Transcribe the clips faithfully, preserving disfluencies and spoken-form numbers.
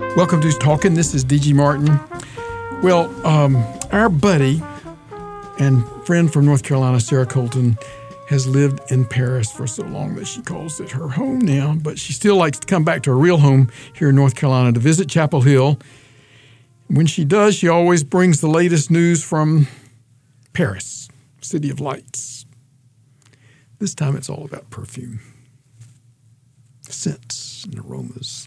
Welcome to Talking. This is D G Martin. Well, um, our buddy and friend from North Carolina, Sarah Colton, has lived in Paris for so long that she calls it her home now, but she still likes to come back to her real home here in North Carolina to visit Chapel Hill. When she does, she always brings the latest news from Paris, City of Lights. This time it's all about perfume, scents and aromas.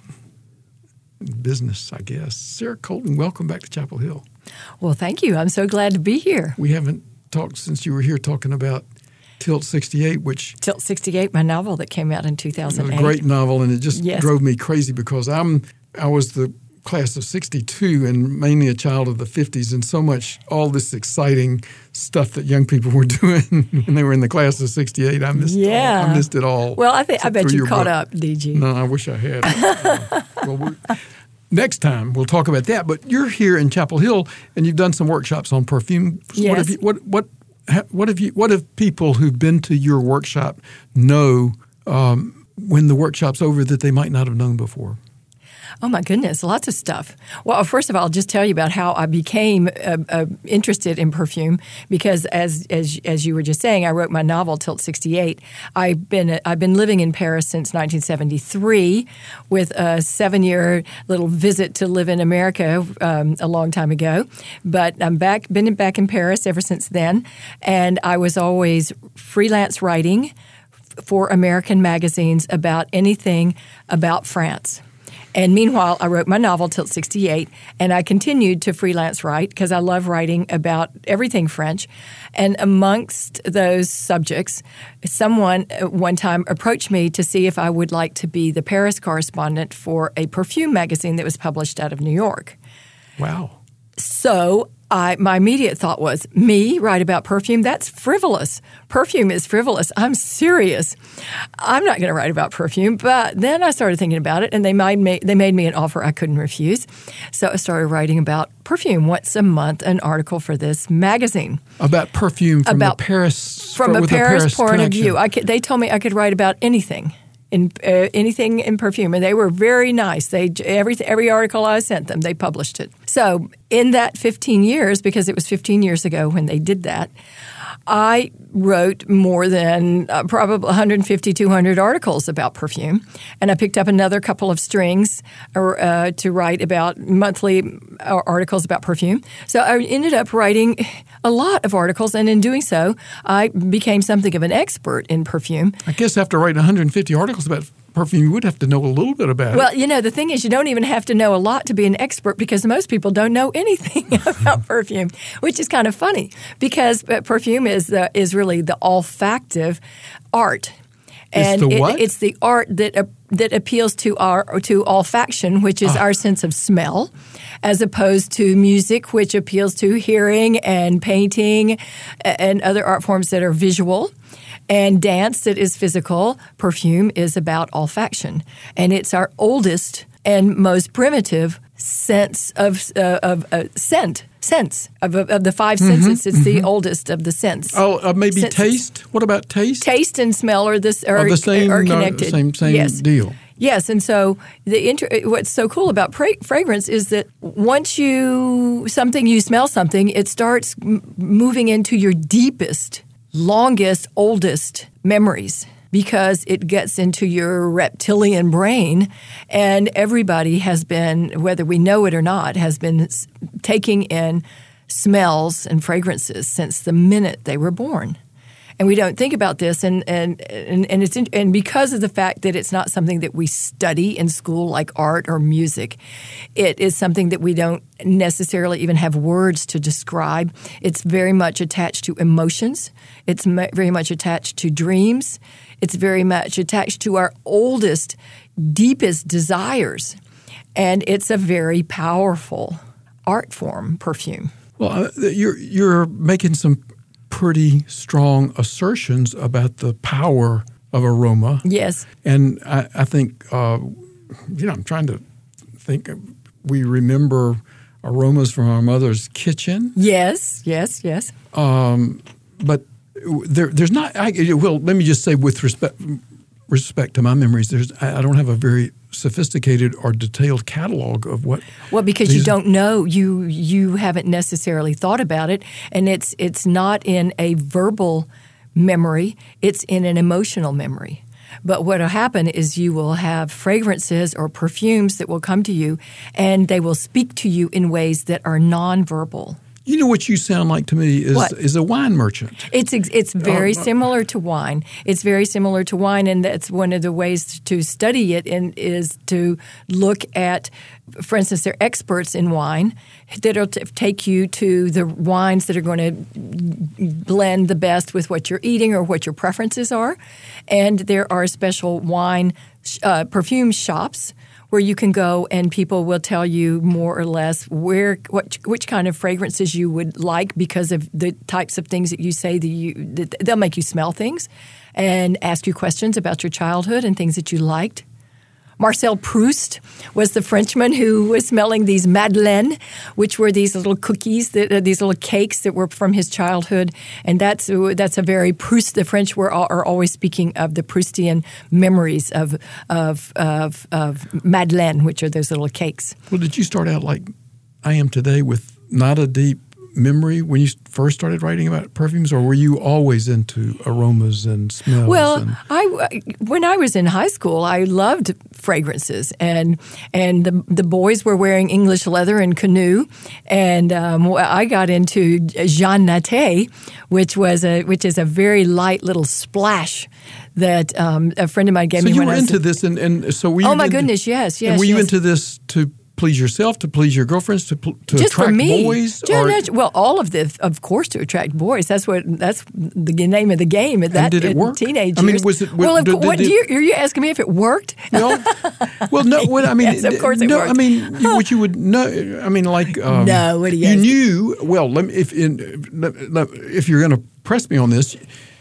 Business, I guess. Sarah Colton, welcome back to Chapel Hill. Well, thank you. I'm so glad to be here. We haven't talked since you were here talking about Tilt sixty-eight, which... Tilt sixty-eight, my novel that came out in two thousand eight. It was a great novel, and it just yes. drove me crazy because I'm I was the class of sixty-two and mainly a child of the fifties, and so much, all this exciting stuff that young people were doing when they were in the class of sixty-eight, I missed, yeah. all, I missed it all. Well, I, think, I bet you caught book. up, D G. No, I wish I had. uh, well, we're, next time we'll talk about that. But you're here in Chapel Hill, and you've done some workshops on perfume. Yes. What have you, what what what have you? What have people who've been to your workshop know um, when the workshop's over that they might not have known before? Oh, my goodness, lots of stuff. Well, first of all, I'll just tell you about how I became uh, uh, interested in perfume because, as as as you were just saying, I wrote my novel Tilt sixty-eight. I've been I've been living in Paris since nineteen seventy-three, with a seven-year little visit to live in America um, a long time ago. But I'm back, been back in Paris ever since then, and I was always freelance writing for American magazines about anything about France. And meanwhile, I wrote my novel, Tilt sixty-eight, and I continued to freelance write because I love writing about everything French. And amongst those subjects, someone one time approached me to see if I would like to be the Paris correspondent for a perfume magazine that was published out of New York. Wow. So I, my immediate thought was, me write about perfume? That's frivolous. Perfume is frivolous. I'm serious. I'm not going to write about perfume. But then I started thinking about it, and they made me, they made me an offer I couldn't refuse. So I started writing about perfume once a month, an article for this magazine. About perfume from about, the Paris From a Paris, Paris point connection. of view. I could, they told me I could write about anything. In uh, anything in perfume, and they were very nice. They every every article I sent them, they published it. So in that fifteen years, because it was fifteen years ago when they did that, I wrote more than uh, probably one hundred fifty, two hundred articles about perfume, and I picked up another couple of strings uh, to write about monthly articles about perfume. So I ended up writing a lot of articles, and in doing so, I became something of an expert in perfume. I guess after writing one hundred fifty articles about perfume, you would have to know a little bit about well, it. Well, you know, the thing is you don't even have to know a lot to be an expert because most people don't know anything about perfume, which is kind of funny because perfume is uh, is really the olfactive art. And it's the what? It, it's the art that uh, that appeals to our to olfaction, which is ah. our sense of smell, as opposed to music, which appeals to hearing and painting and other art forms that are visual. And dance that is physical. Perfume is about olfaction. And it's our oldest and most primitive sense of uh, of uh, scent. Sense of, of the five mm-hmm, senses. It's mm-hmm. the oldest of the sense. Oh, uh, maybe senses. Taste? What about taste? Taste and smell are this are, oh, the same, are connected. Uh, same same yes. deal. Yes, and so the inter- what's so cool about pra- fragrance is that once you something you smell something, it starts m- moving into your deepest, longest, oldest memories. Because it gets into your reptilian brain, and everybody has been, whether we know it or not, has been taking in smells and fragrances since the minute they were born. And we don't think about this, and and and, and it's in, and because of the fact that it's not something that we study in school like art or music, it is something that we don't necessarily even have words to describe. It's very much attached to emotions. It's very much attached to dreams. It's very much attached to our oldest, deepest desires, and it's a very powerful art form, perfume. Well, uh, you're you're making some pretty strong assertions about the power of aroma. Yes. And I, I think, uh, you know, I'm trying to think, we remember aromas from our mother's kitchen. Yes, yes, yes. Um, but there, there's not, I, well, let me just say with respect, respect to my memories, there's I, I don't have a very sophisticated or detailed catalog of what. Well, because these, you don't know, you you haven't necessarily thought about it, and it's it's not in a verbal memory; it's in an emotional memory. But what will happen is you will have fragrances or perfumes that will come to you, and they will speak to you in ways that are nonverbal. You know what you sound like to me is What? is a wine merchant. It's it's very Uh, similar to wine. It's very similar to wine, and that's one of the ways to study it. And is to look at, for instance, there are experts in wine that'll t- take you to the wines that are going to blend the best with what you're eating or what your preferences are. And there are special wine uh, perfume shops where you can go and people will tell you more or less where what which kind of fragrances you would like because of the types of things that you say that you that they'll make you smell things and ask you questions about your childhood and things that you liked. Marcel Proust was the Frenchman who was smelling these madeleines, which were these little cookies, that, uh, these little cakes that were from his childhood. And that's that's a very Proust. The French were are always speaking of the Proustian memories of of of, of madeleine, which are those little cakes. Well, did you start out like I am today with not a deep memory when you first started writing about perfumes, or were you always into aromas and smells? Well, and- I when I was in high school, I loved fragrances, and and the the boys were wearing English leather and canoe, and um, I got into Jean Naté, which was a which is a very light little splash that um, a friend of mine gave so me. you when were I was into this, and, and so were you Oh my into, goodness, yes, yes. And were you yes. into this to please yourself, to please your girlfriends, to to Just attract for me. boys? Yeah, or, no, well, all of this, of course, to attract boys. That's what that's the name of the game. At that, and did it in work? Teenage I mean, years. was it? Well, of, did, did, what did, you, are you asking me if it worked? Well, well, no. What I mean, Yes, of course it no. worked. I mean, you, what you would know. I mean, like um, No, what do you you ask? knew. Well, let me, if in, if you're going to press me on this.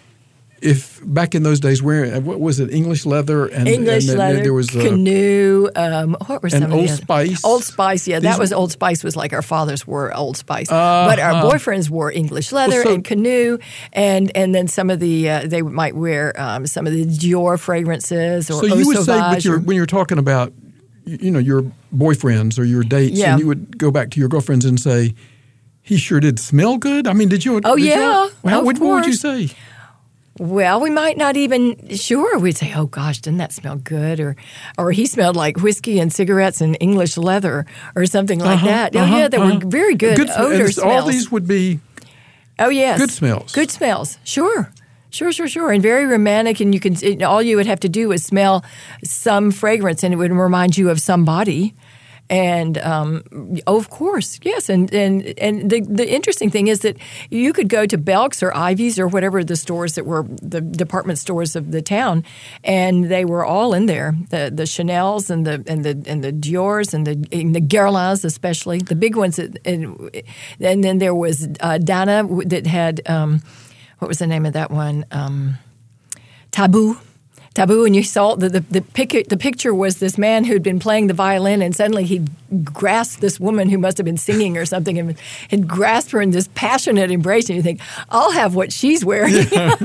If back in those days, wearing what was it, English leather and English and, leather, there was a, canoe. Um, what were some and of Old the other- Spice. Old Spice, yeah, These that was were- Old Spice. Was like our fathers wore Old Spice, Uh, but our uh. boyfriends wore English leather Well, so- and canoe, and and then some of the uh, they might wear um, some of the Dior fragrances or So you Eau would say Sauvage with your, or- when you're talking about, you know, your boyfriends or your dates, Yeah. and you would go back to your girlfriends and say, "He sure did smell good." I mean, did you? Oh, did yeah, You, how, of what, what would you course. say? Well, we might not even sure. We'd say, "Oh gosh, didn't that smell good?" Or, or he smelled like whiskey and cigarettes and English leather, or something like Uh-huh, that. Oh uh-huh, yeah, there uh-huh. were very good, Good sm- and odor this- smells. All these would be Oh yes, good smells. Good smells, sure, sure, sure, sure, and very romantic. And you can it, all you would have to do is smell some fragrance, and it would remind you of somebody. And um, oh, of course, yes. And and and the the interesting thing is that you could go to Belk's or Ivy's or whatever the stores that were the department stores of the town, and they were all in there. The the Chanel's and the and the and the Dior's and the and the Guerlains especially, the big ones. That, and, and then there was uh, Dana that had um, what was the name of that one? Um, Taboo. Taboo, and you saw the the the, pic, the picture was this man who'd been playing the violin, and suddenly he grasped this woman who must have been singing or something, and, and grasped her in this passionate embrace. And you think, I'll have what she's wearing.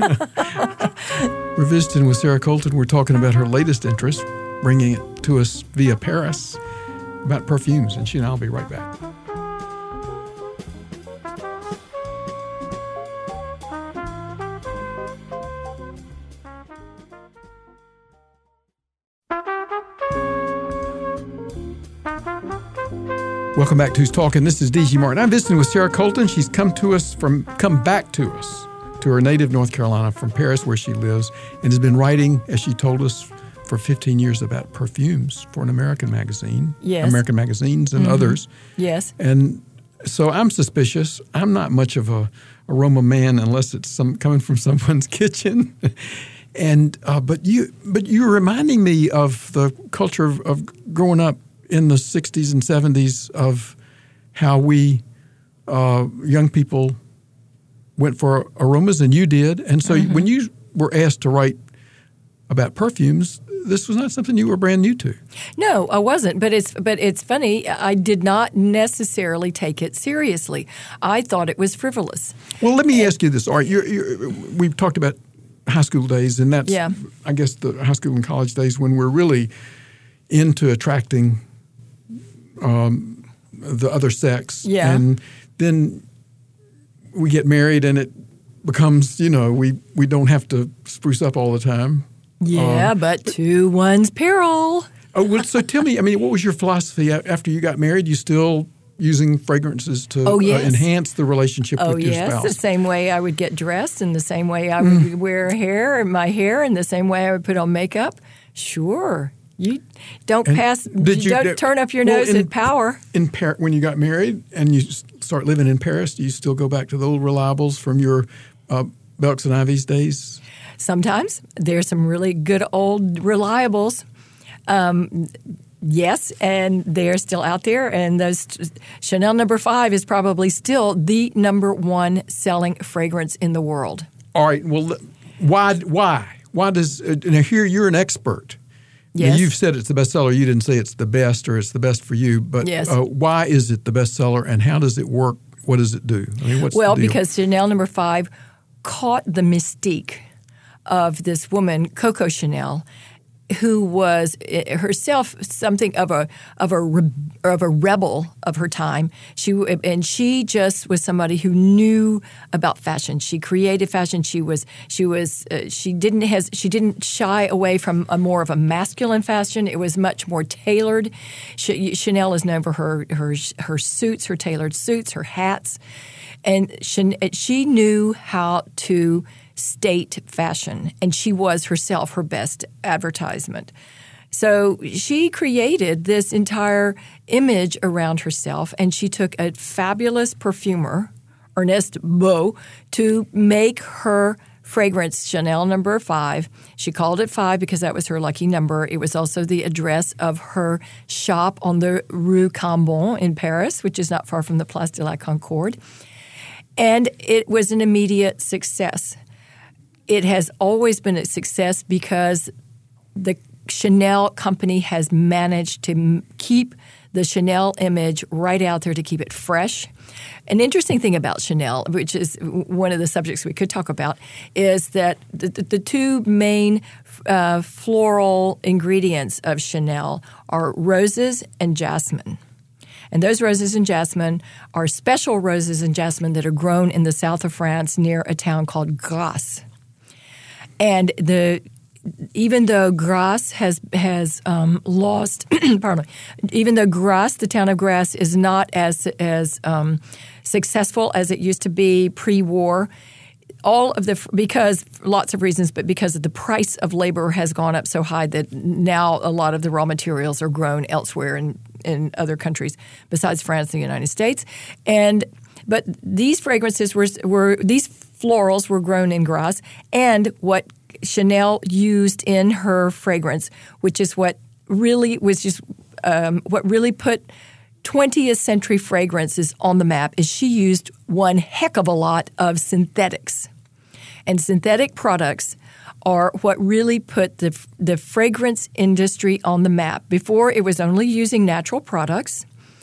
We're visiting with Sarah Colton. We're talking about her latest interest, bringing it to us via Paris, about perfumes. And she and I'll be right back. Welcome back to Who's Talking. This is D G Martin. I'm visiting with Sarah Colton. She's come to us from, come back to us, to her native North Carolina from Paris, where she lives, and has been writing, as she told us, for fifteen years about perfumes for an American magazine, Yes. American magazines and Mm-hmm. others. Yes. And so I'm suspicious. I'm not much of a aroma man unless it's some coming from someone's kitchen. And uh, but you but you're reminding me of the culture of, of growing up in the sixties and seventies of how we uh, young people went for aromas, and you did. And so Mm-hmm. when you were asked to write about perfumes, this was not something you were brand new to. No, I wasn't. But it's but it's funny. I did not necessarily take it seriously. I thought it was frivolous. Well, let me ask you this. All right, you're, you're, we've talked about high school days, and that's, Yeah. I guess, the high school and college days when we're really into attracting um, the other sex. Yeah. And then we get married, and it becomes, you know, we, we don't have to spruce up all the time. Yeah, Um, but to one's peril. Oh, well, so tell me, I mean, what was your philosophy a- after you got married? You still using fragrances to Oh, yes. uh, enhance the relationship Oh, with your yes, spouse? the same way I would get dressed and the same way I would Mm. wear hair and my hair and the same way I would put on makeup. Sure. You don't And pass, did you you- don't turn up your well, nose in- at power. In Par- when you got married and you s- start living in Paris, do you still go back to the old reliables from your uh, Belks and Ivies days? Sometimes there's some really good old reliables. Um, yes, and they're still out there. And those Chanel number five is probably still the number one selling fragrance in the world. All right. Well, why? Why? Why does? Uh, now here you're an expert. Now, Yes. you've said it's the bestseller. You didn't say it's the best or it's the best for you. But Yes. uh, why is it the bestseller, and how does it work? What does it do? I mean, what's Well, the deal? because Chanel number five caught the mystique of this woman, Coco Chanel, who was eh, herself something of a of a re- of a rebel of her time. She and she just was somebody who knew about fashion. She created fashion. She was she was uh, she didn't has she didn't shy away from a more of a masculine fashion. It was much more tailored. Ch- Chanel is known for her her her suits, her tailored suits, her hats, and she, she knew how to state fashion, and she was herself her best advertisement. So she created this entire image around herself, and she took a fabulous perfumer, Ernest Beau, to make her fragrance, Chanel number five. She called it five because that was her lucky number. It was also the address of her shop on the Rue Cambon in Paris, which is not far from the Place de la Concorde. And it was an immediate success. It has always been a success because the Chanel company has managed to m- keep the Chanel image right out there to keep it fresh. An interesting thing about Chanel, which is one of the subjects we could talk about, is that the, the, the two main uh, floral ingredients of Chanel are roses and jasmine. And those roses and jasmine are special roses and jasmine that are grown in the south of France near a town called Grasse. And the even though Grasse has has um, lost, pardon me, even though Grasse, the town of Grasse, is not as as um, successful as it used to be pre-war, all of the because lots of reasons, but because of the price of labor has gone up so high that now a lot of the raw materials are grown elsewhere in in other countries besides France and the United States, and but these fragrances were were these florals were grown in Grasse, and what Chanel used in her fragrance, which is what really was just um, what really put twentieth century fragrances on the map, is she used one heck of a lot of synthetics. And synthetic products are what really put the the fragrance industry on the map. Before, it was only using natural products.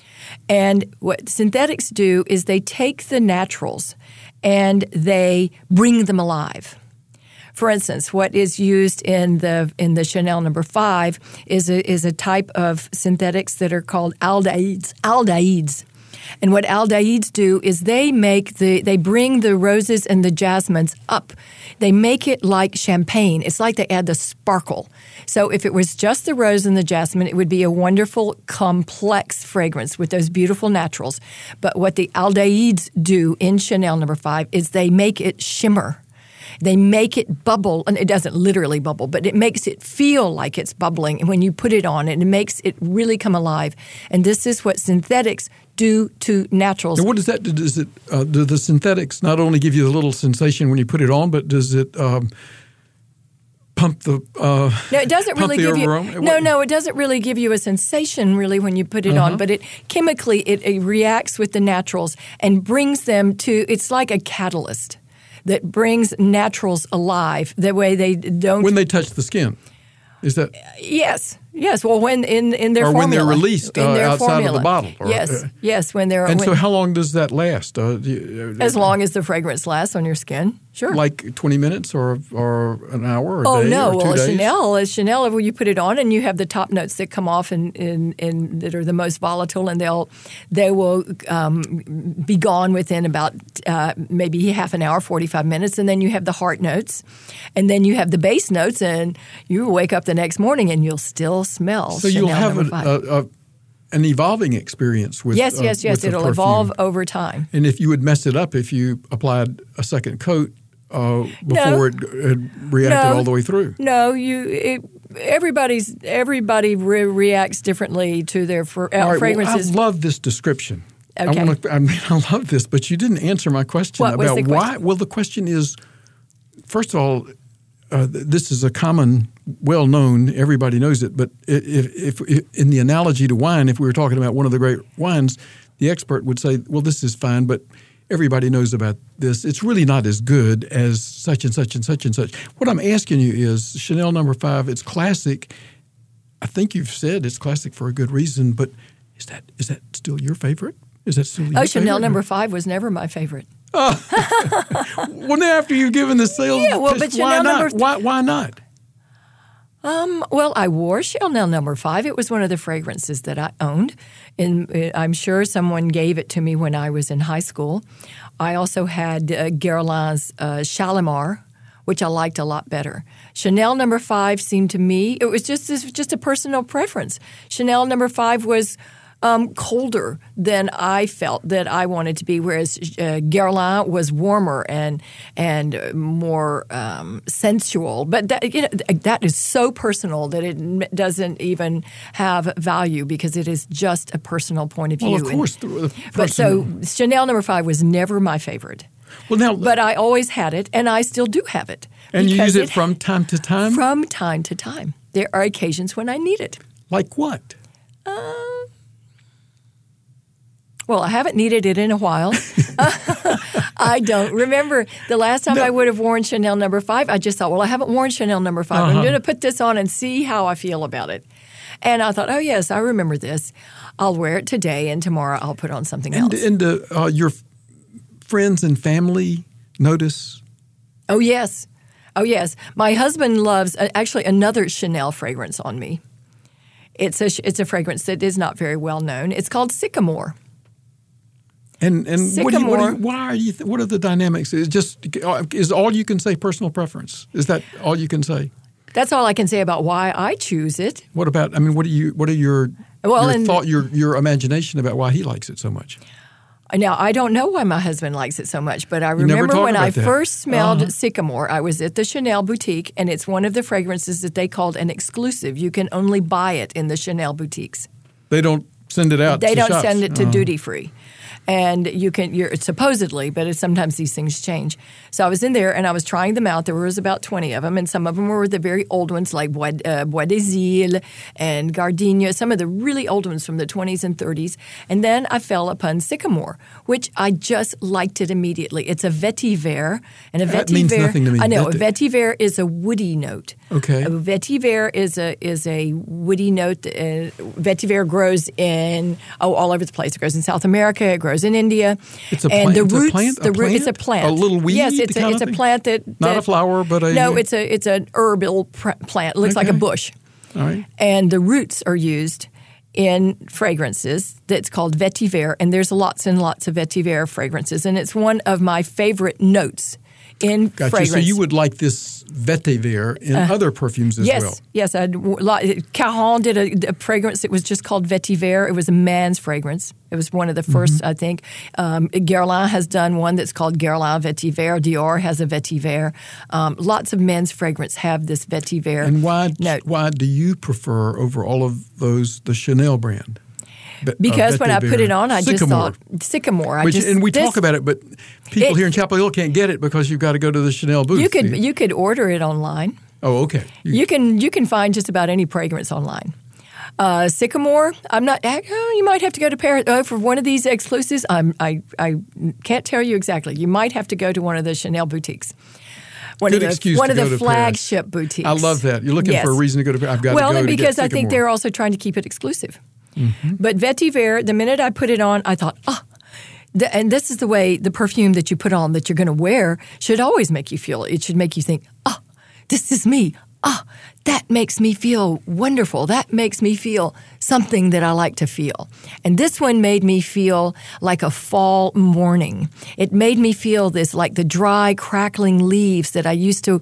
And what synthetics do is they take the naturals and they bring them alive. For instance, what is used in the in the Chanel number five is a, is a type of synthetics that are called aldehydes. Aldehydes. And what aldehydes do is they make the they bring the roses and the jasmines up. They make it like champagne. It's like they add the sparkle. So if it was just the rose and the jasmine, it would be a wonderful, complex fragrance with those beautiful naturals. But what the aldehydes do in Chanel number five is they make it shimmer. They make it bubble, and it doesn't literally bubble, but it makes it feel like it's bubbling. And when you put it on, it makes it really come alive. And this is what synthetics do to naturals. And what does that do? Does it, uh, do the synthetics not only give you a little sensation when you put it on, but does it um, pump the uh, No, it doesn't pump really the give you. aroma? No, no, it doesn't really give you a sensation really when you put it Uh-huh. on. But it chemically it, it reacts with the naturals and brings them to. It's like a catalyst that brings naturals alive. The way they don't. When they touch the skin, is that? Yes, Yes, well, when in, in their or formula. when they're released in uh, their outside formula. of the bottle. Or, yes, uh, yes, when they're and when, so, how long does that last? Uh, do you, as long as the fragrance lasts on your skin, sure. Like twenty minutes or or an hour or a oh day no, or two well, days? Chanel is Chanel. Well, you put it on, and you have the top notes that come off, and in, in, in, that are the most volatile, and they'll they will um, be gone within about uh, maybe half an hour, forty-five minutes, and then you have the heart notes, and then you have the base notes, and you wake up the next morning and you'll still smell. So Chanel you'll have number a, five. a, a, an evolving experience with yes, uh, yes, yes. with the It'll perfume. evolve over time. And if you would mess it up if you applied a second coat uh, before it had reacted No. all the way through. No, you. It, everybody's everybody re- reacts differently to their fr- uh, All right, fragrances. well, I love this description. Okay. I want to. I mean, I love this, but you didn't answer my question What was about the why. question? Well, the question is, first of all, uh, th- this is a common, well-known. Everybody knows it. But if, if, if in the analogy to wine, if we were talking about one of the great wines, the expert would say, "Well, this is fine, but everybody knows about this. It's really not as good as such and such and such and such." What I'm asking you is, Chanel Number Five. It's classic. I think you've said it's classic for a good reason, but is that is that still your favorite? Is that still your oh, Chanel favorite? Number Five was never my favorite. Well, now after you've given the sales Yeah, well, pitch, but why Chanel not? number- Why, why not? Um, well, I wore Chanel Number Five. It was one of the fragrances that I owned, and uh, I'm sure someone gave it to me when I was in high school. I also had uh, Guerlain's uh, Shalimar, which I liked a lot better. Chanel Number Five seemed to me it was just this, just a personal preference. Chanel Number Five was um, colder than I felt that I wanted to be, whereas uh, Guerlain was warmer and and more um, sensual. But that, you know, that is so personal that it n- doesn't even have value because it is just a personal point of view. Well, of And- course. The, the but so person- Chanel Number Five was never my favorite. well, now, But I always had it, and I still do have it. and you because use it from time to time? from time to time. There are occasions when I need it. Like what? Well, I haven't needed it in a while. I don't remember the last time No. I would have worn Chanel Number Five. I just thought, well, I haven't worn Chanel Number Five. I'm Uh-huh. going to put this on and see how I feel about it. And I thought, oh yes, I remember this. I'll wear it today, and tomorrow I'll put on something And, else. and uh, uh, your f- friends and family notice? Oh yes, oh yes. My husband loves uh, actually another Chanel fragrance on me. It's a it's a fragrance that is not very well known. It's called Sycamore. And and what do you, what do Sycamore. you, why are you? Th- what are the dynamics? Is just is all you can say personal preference? Is that all you can say? That's all I can say about why I choose it. What about? I mean, what do you? What are your Well, your and- thought? Your your imagination about why he likes it so much? Now, I don't know why my husband likes it so much, but I never remember talk when I about that. first smelled Uh-huh. Sycamore, I was at the Chanel boutique, and it's one of the fragrances that they called an exclusive. You can only buy it in the Chanel boutiques. They don't send it out. They to don't shops. send it to Uh-huh. duty free. And you can, you're supposedly, but it's, sometimes these things change. So I was in there and I was trying them out. There was about twenty of them, and some of them were the very old ones like Bois, uh, Bois des Îles and Gardenia, some of the really old ones from the twenties and thirties. And then I fell upon Sycamore, which I just liked it immediately. It's a vetiver. And a That vetiver, means nothing to me. I know, a Veti- vetiver is a woody note. Okay. A vetiver is a is a woody note. Uh, vetiver grows in oh all over the place. It grows in South America. It grows in India. It's a and plant- the it's a roots. plant- a the root. It's a plant? plant. A little weed Yes, it's kind a of it's a thing? plant that, Not that- a flower, but a no. It's a it's an herbal pr- plant. It looks like a Okay. bush. All right. And the roots are used in fragrances that's called vetiver, and there's lots and lots of vetiver fragrances, and it's one of my favorite notes in Gotcha. fragrance. So you would like this vetiver in other perfumes as Yes, well. yes. I'd, w- lot- Caron did a, a fragrance that was just called Vetiver. It was a man's fragrance. It was one of the first, Mm-hmm. I think. Um, Guerlain has done one that's called Guerlain Vetiver. Dior has a Vetiver. Um, lots of men's fragrance have this Vetiver And why note. why do you prefer over all of those the Chanel brand? Be- uh, Because when I put vetiver? it on, I just Sycamore. thought Sycamore. I Which, just, and we this- talk about it, but people It- here in Chapel Hill can't get it because you've got to go to the Chanel booth. You could you could order it online. oh, okay. You- You can you can find just about any fragrance online. Uh, Sycamore, I'm not. Oh, you might have to go to Paris oh, for one of these exclusives. I'm, I I can't tell you exactly. You might have to go to one of the Chanel boutiques. one Good of the excuse one to of the go to flagship boutiques. I love that. You're looking Yes. for a reason to go to Paris. I've got well, to go and to because get I think Sycamore. they're also trying to keep it exclusive. Mm-hmm. But Vetiver, the minute I put it on, I thought, ah. The, and this is the way the perfume that you put on that you're going to wear should always make you feel. It should make you think, ah, this is me. Ah, that makes me feel wonderful. That makes me feel something that I like to feel. And this one made me feel like a fall morning. It made me feel this like the dry, crackling leaves that I used to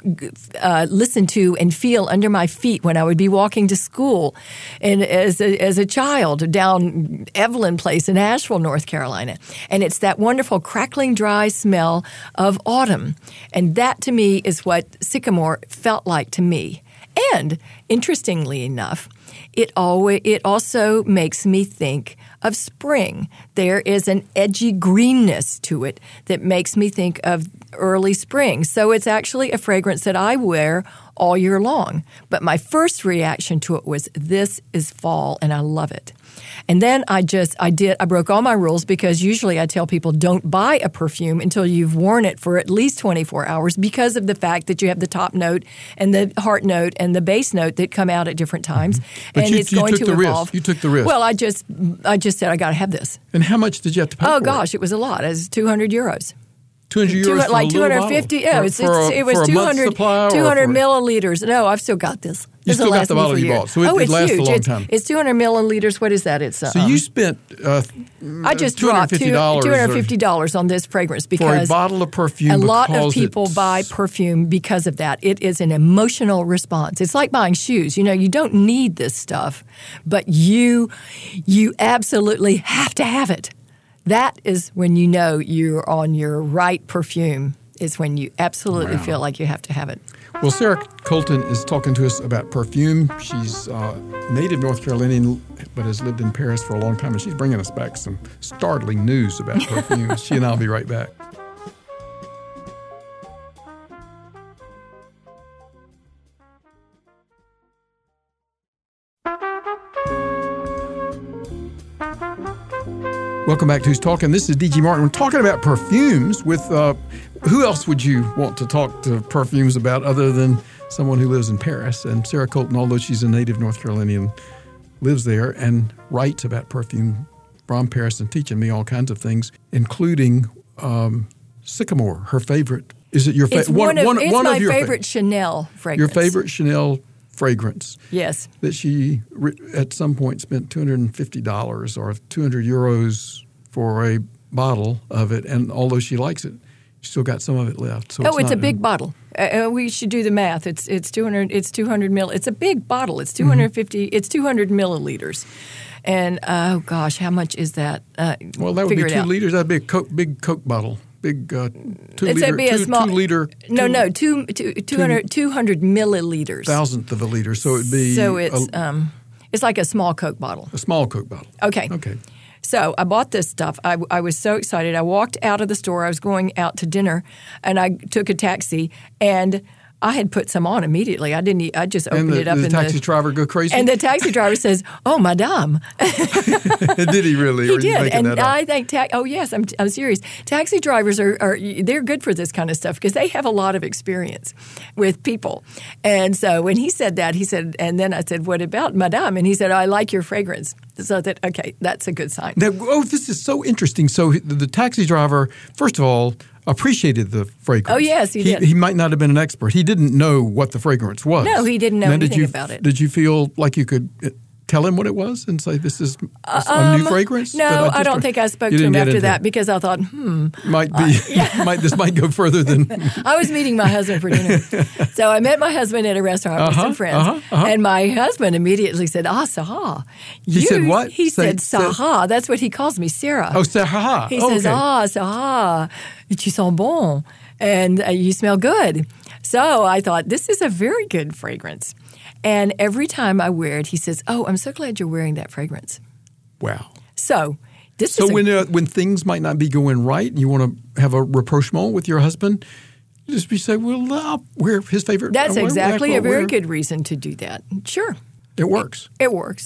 uh, listen to and feel under my feet when I would be walking to school and as a, as a child down Evelyn Place in Asheville, North Carolina. And it's that wonderful crackling, dry smell of autumn. And that to me is what Sycamore felt like to me. And interestingly enough, it always it also makes me think of spring. There is an edgy greenness to it that makes me think of early spring. So it's actually a fragrance that I wear all year long. But my first reaction to it was, this is fall, and I love it. And then I just, I did, I broke all my rules because usually I tell people don't buy a perfume until you've worn it for at least twenty-four hours because of the fact that you have the top note and the heart note and the base note that come out at different times. But and you, it's you going took to the evolve. risk. You took the risk. Well, I just, I just said I got to have this. And how much did you have to pay Oh for gosh, it? it was a lot. It was two hundred euros. two hundred euros for like a two little hundred fifty. bottle? Yeah, For- it's, for a- it's, it was for a two month's hundred, supply or two hundred for- milliliters. No, I've still got this. You This will still got last the me bottle for you years. bought, so it- oh, it it's lasts a huge. long it's, time. It's two hundred milliliters. What is that? It's So um, you spent uh, I just dropped two $250 hundred fifty dollars on this fragrance for a because bottle of perfume. a lot of because people it's- buy perfume because of that. It is an emotional response. It's like buying shoes. You know, you don't need this stuff, but you you absolutely have to have it. That is when you know you're on your right perfume. Is when you absolutely Wow. feel like you have to have it. Well, Sarah Colton is talking to us about perfume. She's uh, native North Carolinian, but has lived in Paris for a long time, and she's bringing us back some startling news about perfume. She and I will be right back. Welcome back to Who's Talking. This is D G Martin. We're talking about perfumes with, uh, who else would you want to talk to perfumes about other than someone who lives in Paris? And Sarah Colton, although she's a native North Carolinian, lives there and writes about perfume from Paris and teaching me all kinds of things, including um, Sycamore, her favorite. Is it your It's favorite? one, of, one, it's one my of your favorite fa- Chanel fragrance. Your favorite Chanel fragrance. Yes. That she re- at some point spent two hundred fifty dollars or two hundred euros for a bottle of it, and although she likes it, she still got some of it left. So Oh, it's, a not- big bottle. Uh, we should do the math. It's it's two hundred. It's two hundred mill. It's a big bottle. It's two hundred fifty. Mm-hmm. It's two hundred milliliters, and oh gosh, how much is that? Uh, Well, that would figure be it two out. liters. That'd be a Coke, big Coke bottle, big uh, two It's liter, be a two, small. two liter. No, two no, two, two, two hundred, two hundred milliliters. thousandth of a liter. So it'd be So it's a, um, it's like a small Coke bottle. a small Coke bottle. Okay. Okay. So I bought this stuff. I, I was so excited. I walked out of the store. I was going out to dinner, and I took a taxi, and I had put some on immediately. I didn't. e- I just opened And the, it up. the in taxi the, driver go crazy. and the taxi driver says, "Oh, madame." Did he really? He or are you did, making and that up? I think, ta- oh yes, I'm, I'm serious. Taxi drivers are, are they're good for this kind of stuff because they have a lot of experience with people. And so when he said that, he said, and then I said, "What about madame?" And he said, "I like your fragrance." So I thought, okay, that's a good sign. Now, oh, this is so interesting. So the, the taxi driver, first of all, appreciated the fragrance. Oh, yes, he he did. He might not have been an expert. He didn't know what the fragrance was. No, he didn't know Now, did anything you, about it. Did you feel like you could uh, tell him what it was and say, this is a, a new fragrance? Um, No, that I, just don't tried? think I spoke You to him didn't get after into that it. because I thought, hmm. Might be, might this might go further than. I was meeting my husband for dinner. So I met my husband at a restaurant with Uh-huh, some friends. uh-huh, uh-huh. And my husband immediately said, ah, Saha. He said what? He Say- said, Saha. That's what he calls me, Sarah. Oh, Sarah. He oh, says, okay. ah, Saha, tu sens bon. And uh, you smell good. So I thought, this is a very good fragrance. And every time I wear it, he says, oh, I'm so glad you're wearing that fragrance. Wow. So this So is a when uh, when things might not be going right, and you want to have a rapprochement with your husband, you just be say, "Well, I'll wear his favorite." That's I'll wear- exactly I'll a very wear- good reason to do that. Sure. It works. It works.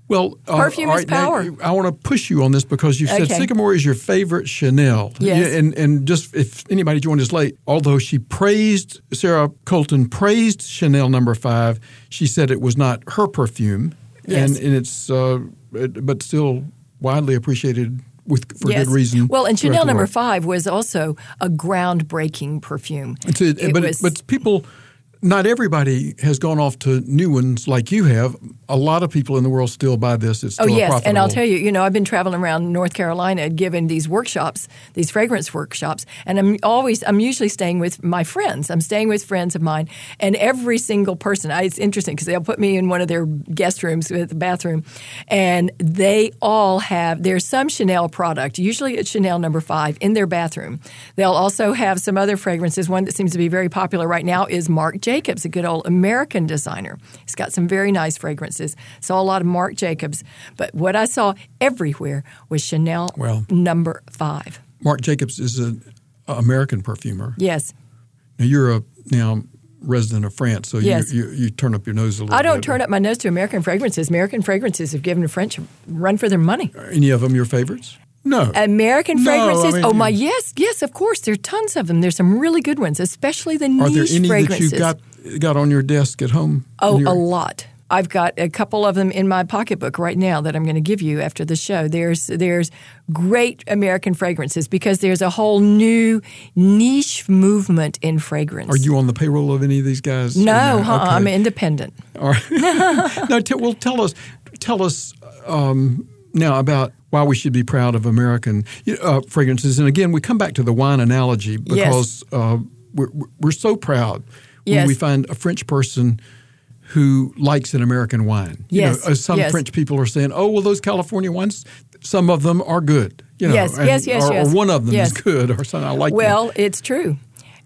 Well, uh, Perfume all is right, now, power. I want to push you on this because you said Okay. Sycamore is your favorite Chanel. Yes. Yeah, and and just if anybody joined us late, although she praised Sarah Colton praised Chanel Number Five, she said it was not her perfume, Yes. and and it's uh, it, but still widely appreciated with for Yes. good reason. Well, and throughout Chanel the Number world. Five was also a groundbreaking perfume. It's a- It but was- but people. Not everybody has gone off to new ones like you have. A lot of people in the world still buy this. It's Oh, still a yes. profitable. And I'll tell you, you know, I've been traveling around North Carolina giving these workshops, these fragrance workshops, and I'm always, I'm usually staying with my friends. I'm staying with friends of mine, and every single person, I, it's interesting because they'll put me in one of their guest rooms with the bathroom, and they all have, there's some Chanel product, usually it's Chanel Number Five, in their bathroom. They'll also have some other fragrances. One that seems to be very popular right now is Marc Jacobs, a good old American designer. He's got some very nice fragrances. Saw a lot of Marc Jacobs, but what I saw everywhere was Chanel Well- Number Five. Marc Jacobs is an American perfumer. Yes. Now you're a now resident of France, so Yes. you, you you turn up your nose a little I don't bit. turn up my nose to American fragrances. American fragrances have given the French a run for their money. Are any of them your favorites? No. American No, fragrances? I mean- oh my, yes, yes, of course. There are tons of them. There's some really good ones, especially the niche Are there any fragrances. that you got got on your desk at home? Oh, In your- a lot. I've got a couple of them in my pocketbook right now that I'm going to give you after the show. There's there's great American fragrances because there's a whole new niche movement in fragrance. Are you on the payroll of any of these guys? No, Or uh-uh, Okay. I'm independent. All right. no, t- well, tell us, tell us um, now about why we should be proud of American uh, fragrances. And again, we come back to the wine analogy because uh, we're, we're so proud when Yes. we find a French person who likes an American wine. You Yes, know, uh, some yes. French people are saying, "Oh, well, those California wines, some of them are good." You know, Yes, and- yes, yes, or, yes. or one of them Yes. is good, or something. I like that. Well, it's true.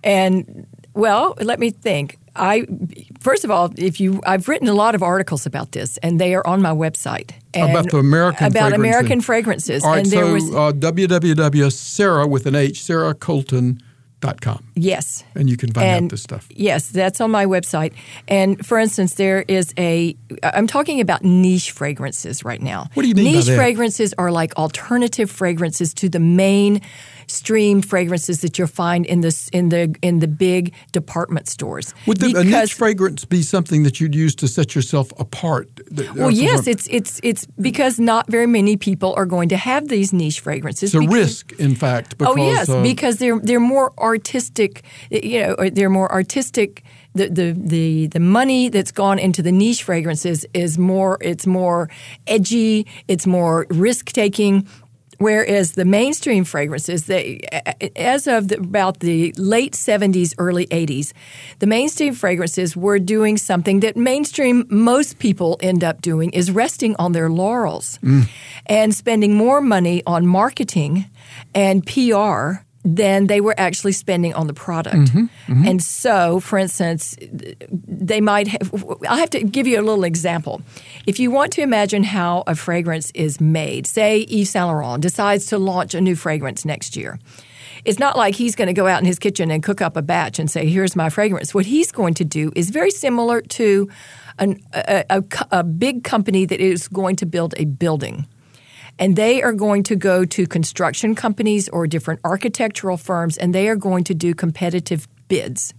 And well, let me think. I first of all, if you, I've written a lot of articles about this, and they are on my website. And About the American about fragrance American thing. fragrances. All right, and there so was uh, w w w dot sarah with an H, sarah colton dot com. yes. And you can find And out this stuff. Yes, that's on my website. And for instance, there is a, I'm talking about niche fragrances right now. What do you mean by Niche that? fragrances are like alternative fragrances to the mainstream fragrances that you'll find in this in the in the big department stores. Would the, a Because- niche fragrance be something that you'd use to set yourself apart? Th- Well, uh, yes, from- it's it's it's because not very many people are going to have these niche fragrances. it's a because- risk, in fact. Because, Oh yes, uh, because they're they're more artistic. You know, or they're more artistic. The, the the the money that's gone into the niche fragrances is more. It's more edgy. It's more risk taking. Whereas the mainstream fragrances, they, as of the, about the late seventies, early eighties, the mainstream fragrances were doing something that mainstream most people end up doing is resting on their laurels and spending more money on marketing and P R than they were actually spending on the product. And so, for instance, they might have, I'll have to give you a little example. If you want to imagine how a fragrance is made, say Yves Saint Laurent decides to launch a new fragrance next year. It's not like he's going to go out in his kitchen and cook up a batch and say, here's my fragrance. What he's going to do is very similar to an, a, a, a big company that is going to build a building. And they are going to go to construction companies or different architectural firms, and they are going to do competitive bids.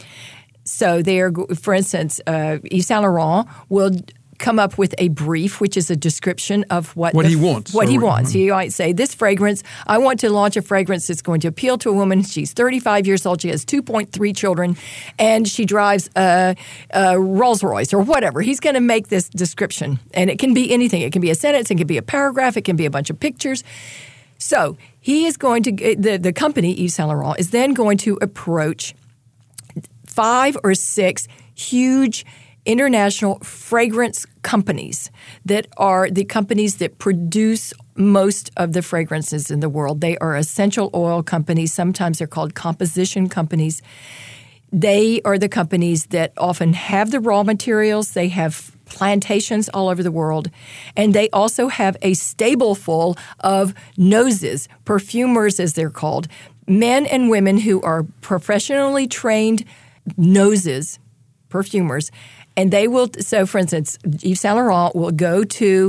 So they are, for instance, uh, Yves Saint Laurent will come up with a brief, which is a description of what What the, he wants. What he So- wants. He might say, "This fragrance, I want to launch a fragrance that's going to appeal to a woman. She's thirty-five years old. She has two point three children, and she drives a, a Rolls Royce or whatever." He's going to make this description, and it can be anything. It can be a sentence. It can be a paragraph. It can be a bunch of pictures. So he is going to the the company Yves Saint Laurent is then going to approach five or six huge international fragrance companies that are the companies that produce most of the fragrances in the world. They are essential oil companies. Sometimes they're called composition companies. They are the companies that often have the raw materials. They have plantations all over the world. And they also have a stable full of noses, perfumers as they're called, men and women who are professionally trained noses, perfumers. And they will, so for instance, Yves Saint Laurent will go to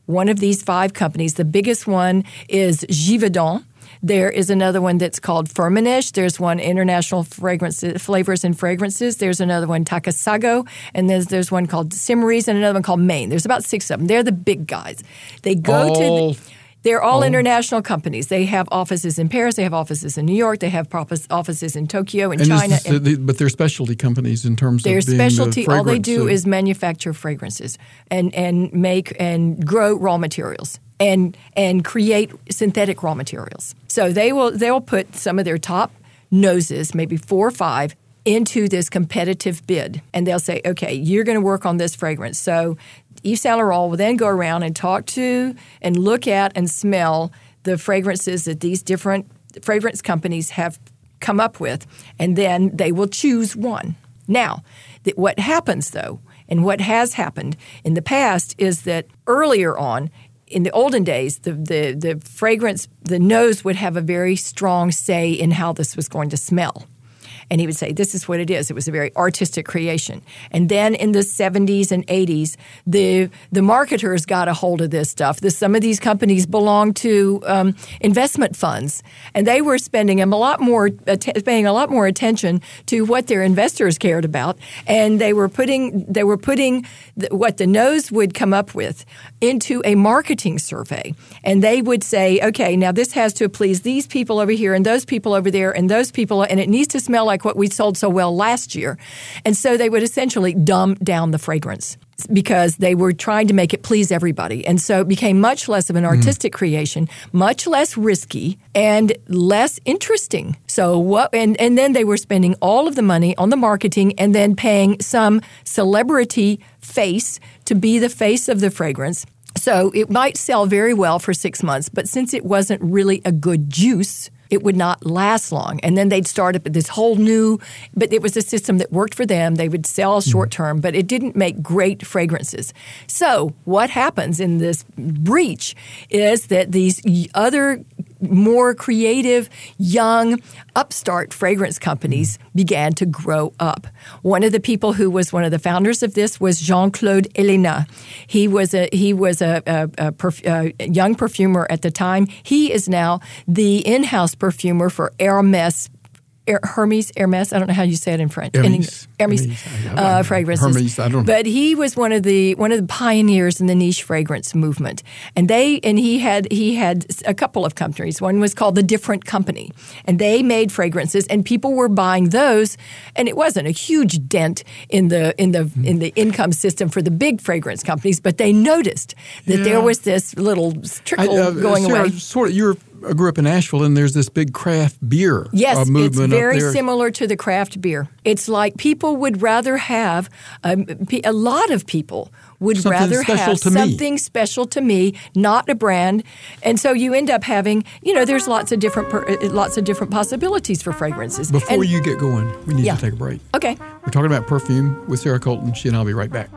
one of these five companies. The biggest one is Givaudan. There is another one that's called Firmenich. There's one International Fragrances, Flavors and Fragrances. There's another one Takasago. And there's, there's one called Simmeries and another one called Maine. There's about six of them. They're the big guys. They go all, to... The, they're all all. international companies. They have offices in Paris. They have offices in New York. They have offices in Tokyo and, and China. This, and, the, but they're specialty companies in terms their of being specialty. the All they do so. is manufacture fragrances and, and make and grow raw materials. And and create synthetic raw materials. So they will they'll put some of their top noses, maybe four or five, into this competitive bid, and they'll say, "Okay, you're going to work on this fragrance." So Yves Saint Laurent will then go around and talk to and look at and smell the fragrances that these different fragrance companies have come up with, and then they will choose one. Now, th- what happens though, and what has happened in the past, is that earlier on. In the olden days, the, the, the fragrance, the nose would have a very strong say in how this was going to smell. And he would say, this is what it is. It was a very artistic creation. And then in the seventies and eighties, the the marketers got a hold of this stuff. This, some of these companies belonged to um, investment funds, and they were spending a lot more att- paying a lot more attention to what their investors cared about. And they were putting they were putting the, what the nose would come up with into a marketing survey. And they would say, okay, now this has to please these people over here and those people over there and those people, and it needs to smell like what we sold so well last year. And so they would essentially dumb down the fragrance because they were trying to make it please everybody. And so it became much less of an artistic mm. creation, much less risky, and less interesting. So what? And, and then they were spending all of the money on the marketing and then paying some celebrity face to be the face of the fragrance. So it might sell very well for six months, but since it wasn't really a good juice, it would not last long. And then they'd start up this whole new, but it was a system that worked for them. They would sell short term, but it didn't make great fragrances. So what happens in this breach is that these other more creative, young, upstart fragrance companies began to grow up. One of the people who was one of the founders of this was Jean-Claude Ellena. He was a he was a, a, a, perf, a young perfumer at the time. He is now the in-house perfumer for Hermès. Hermes, Hermes, I don't know how you say it in French. Hermes, in Hermes, Hermes uh, fragrances. Hermes, I don't know. But he was one of the one of the pioneers in the niche fragrance movement, and they and he had he had a couple of companies. One was called the Different Company, and they made fragrances, and people were buying those, and it wasn't a huge dent in the in the mm. in the income system for the big fragrance companies, but they noticed that yeah. there was this little trickle I, uh, going Sarah, away. Sort of, you're. I grew up in Asheville, and there's this big craft beer yes, uh, movement it's very up there. similar to the craft beer. It's like people would rather have, um, a lot of people would something rather have something me. special to me, not a brand. And so you end up having, you know, there's lots of different per, lots of different possibilities for fragrances. Before and, you get going, we need yeah. to take a break. Okay. We're talking about perfume with Sarah Colton. She and I'll be right back.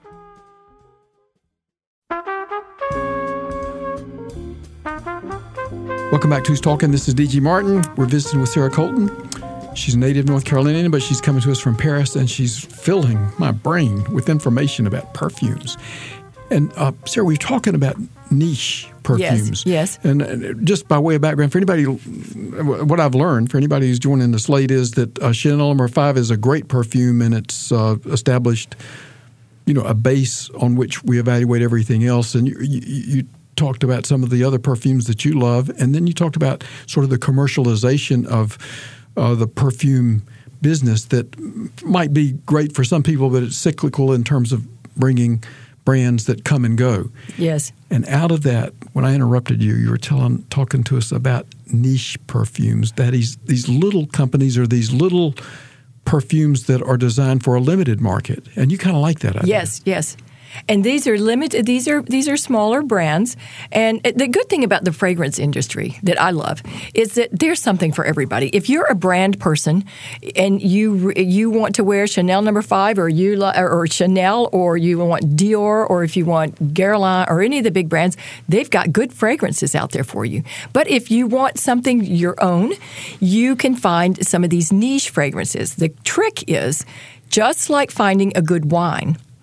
Welcome back to Who's Talking. This is D G Martin. We're visiting with Sarah Colton. She's a native North Carolinian, but she's coming to us from Paris, and she's filling my brain with information about perfumes. And uh, Sarah, we're talking about niche perfumes. Yes, yes. And, and just by way of background, for anybody, what I've learned, for anybody who's joining us late, is that uh, Chanel number five is a great perfume, and it's uh, established, you know, a base on which we evaluate everything else. And you, you, you talked about some of the other perfumes that you love, and then you talked about sort of the commercialization of uh, the perfume business that might be great for some people, but it's cyclical in terms of bringing brands that come and go. Yes. And out of that, when I interrupted you, you were telling, talking to us about niche perfumes, that is, these little companies or these little perfumes that are designed for a limited market. And you kind of like that idea. Yes, yes. And these are limited. These are these are smaller brands. And the good thing about the fragrance industry that I love is that there's something for everybody. If you're a brand person and you you want to wear Chanel number five, or you or Chanel, or you want Dior, or if you want Guerlain, or any of the big brands, they've got good fragrances out there for you. But if you want something your own, you can find some of these niche fragrances. The trick is, just like finding a good wine,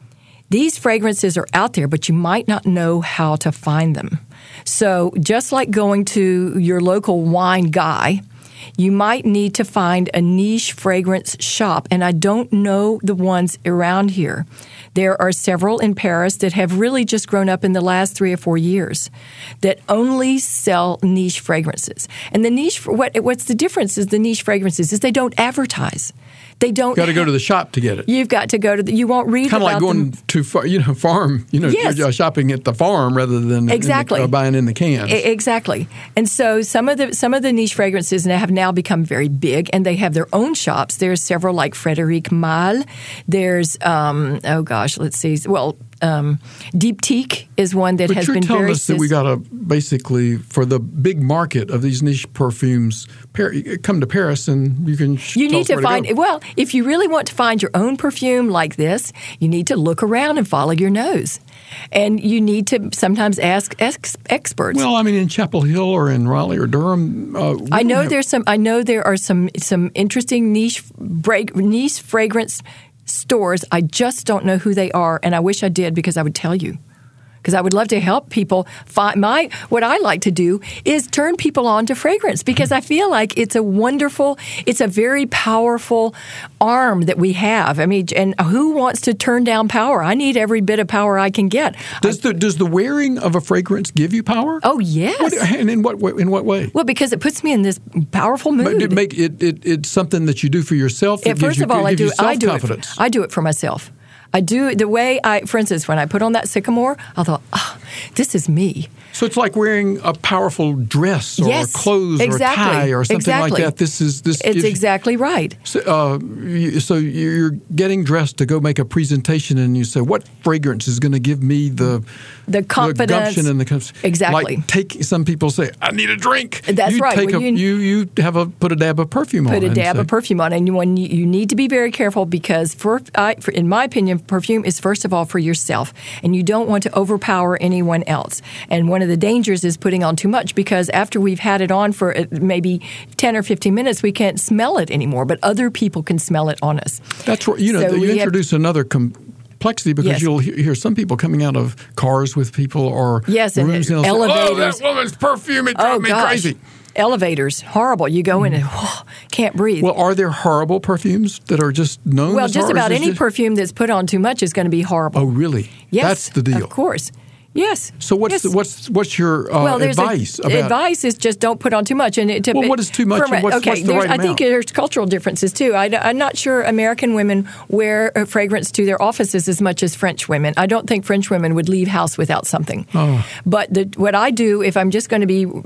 These fragrances are out there, but you might not know how to find them. So just like going to your local wine guy, you might need to find a niche fragrance shop, and I don't know the ones around here. There are several in Paris that have really just grown up in the last three or four years that only sell niche fragrances. And the niche, what what's the difference is the niche fragrances is they don't advertise. They don't. You've got to go to the shop to get it. You've got to go to the, you won't read kind of about like going them. to far, you know farm you know Yes. you're shopping at the farm rather than Exactly. in the, uh, buying in the cans. E- Exactly. And so some of the some of the niche fragrances have now become very big, and they have their own shops. There's several like Frédéric Malle. There's um, oh gosh, let's see. Well, um, Diptyque is one that But has you're been telling very. us that we got to basically, for the big market of these niche perfumes, Par- come to Paris and you can. Sh- You tell need us to where find, go. well, if you really want to find your own perfume like this, you need to look around and follow your nose. And you need to sometimes ask ex- experts. Well, I mean, in Chapel Hill or in Raleigh or Durham, uh, we I don't know have- there's some. I know there are some some interesting niche bra- niche fragrance stores. I just don't know who they are, and I wish I did because I would tell you. Because I would love to help people find my. What I like to do is turn people on to fragrance because I feel like it's a wonderful, it's a very powerful arm that we have. I mean, and who wants to turn down power? I need every bit of power I can get. Does the does the wearing of a fragrance give you power? Oh yes. What, and in what way, in what way? Well, because it puts me in this powerful mood. But it make it, it it's something that you do for yourself. That Yeah, gives first you, of all, it I gives do. you I do it. self-confidence. I do it for myself. I do the way I, for instance, when I put on that sycamore, I thought, oh, this is me. So it's like wearing a powerful dress or Yes, clothes exactly, or a tie or something exactly. like that. This is this. It's gives- exactly right. So, uh, you, so you're getting dressed to go make a presentation, and you say, "What fragrance is going to give me the The confidence. gumption and the conf-" Exactly. Like take some people say, "I need a drink." That's you right. Take Well, a, you- you you have a put a dab of perfume on. Put a and dab say, of perfume on, and you, when you, you need to be very careful because, for, I, for, in my opinion, perfume is first of all for yourself, and you don't want to overpower anyone else. And one of the dangers is putting on too much because after we've had it on for uh, maybe ten or fifteen minutes, we can't smell it anymore, but other people can smell it on us. That's what you know. So you we have- introduce another. Com- Complexity because Yes. you'll he- hear some people coming out of cars with people or Yes, and rooms and they'll say, "Oh, elevators. that woman's perfume! It Oh drove me gosh, crazy." elevators, horrible. You go in and whoa, can't breathe. Well, are there horrible perfumes that are just known? Well, as just hor- about is any just- perfume that's put on too much is going to be horrible. Oh, really? Yes, That's the deal. Of course. Yes. So what's Yes. the, what's what's your uh, well, there's advice a, about? advice is just don't put on too much. And it, Well, what is too much from and a- what's- okay, what's the there's- right I think amount? there's cultural differences too. I, am not sure American women wear a fragrance to their offices as much as French women. I don't think French women would leave house without something. Oh. But the, what I do, if I'm just going to be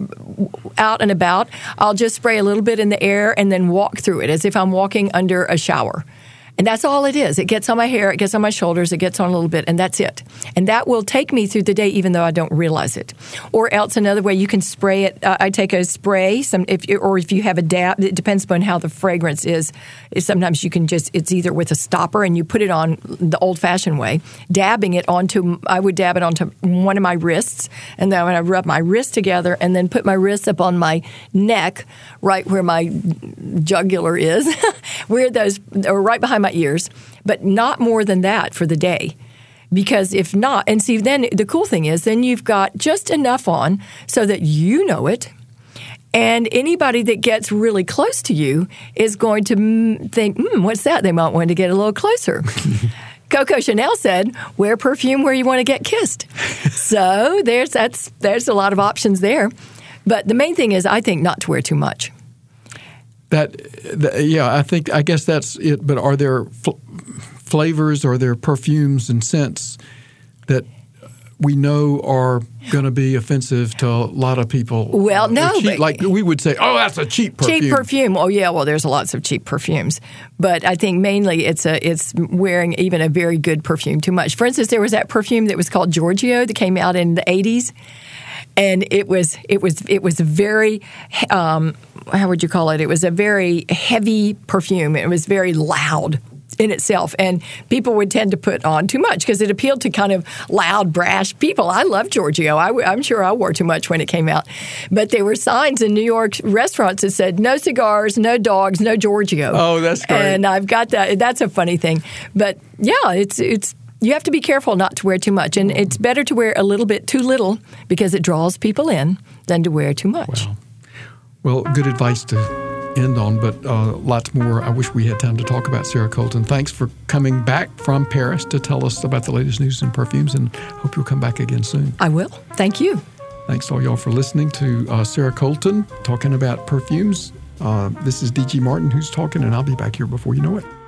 out and about, I'll just spray a little bit in the air and then walk through it as if I'm walking under a shower. And that's all it is. It gets on my hair, it gets on my shoulders, it gets on a little bit, and that's it. And that will take me through the day even though I don't realize it. Or else another way, you can spray it. Uh, I take a spray, some, if or if you have a dab, it depends upon how the fragrance is. Sometimes you can just, it's either with a stopper and you put it on the old-fashioned way, dabbing it onto, I would dab it onto one of my wrists, and then I would rub my wrists together and then put my wrists up on my neck, right where my jugular is, where those, or right behind my ears, but not more than that for the day. Because if not, and see, then the cool thing is, then you've got just enough on so that you know it, and anybody that gets really close to you is going to mm, think, hmm, what's that? They might want to get a little closer. Coco Chanel said, wear perfume where you want to get kissed. So there's that's there's a lot of options there. But the main thing is, I think, not to wear too much. That, that yeah, I think I guess that's it. But are there fl- flavors, are there perfumes and scents that we know are going to be offensive to a lot of people? Well, Uh, no, cheap, but- like we would say, oh, that's a cheap perfume. Cheap perfume. Oh yeah, well there's lots of cheap perfumes. But I think mainly it's a it's wearing even a very good perfume too much. For instance, there was that perfume that was called Giorgio that came out in the eighties. And it was it was it was very um, how would you call it? It was a very heavy perfume. It was very loud in itself, and people would tend to put on too much because it appealed to kind of loud, brash people. I love Giorgio. I, I'm sure I wore too much when it came out, but there were signs in New York restaurants that said "No cigars, no dogs, no Giorgio." Oh, that's great. And I've got that. That's a funny thing, but yeah, it's it's. You have to be careful not to wear too much. And it's better to wear a little bit too little because it draws people in than to wear too much. Wow. Well, good advice to end on, but uh, lots more. I wish we had time to talk about Sarah Colton. Thanks for coming back from Paris to tell us about the latest news in perfumes, and hope you'll come back again soon. I will. Thank you. Thanks to all y'all for listening to uh, Sarah Colton talking about perfumes. Uh, this is D G Martin who's talking, and I'll be back here before you know it.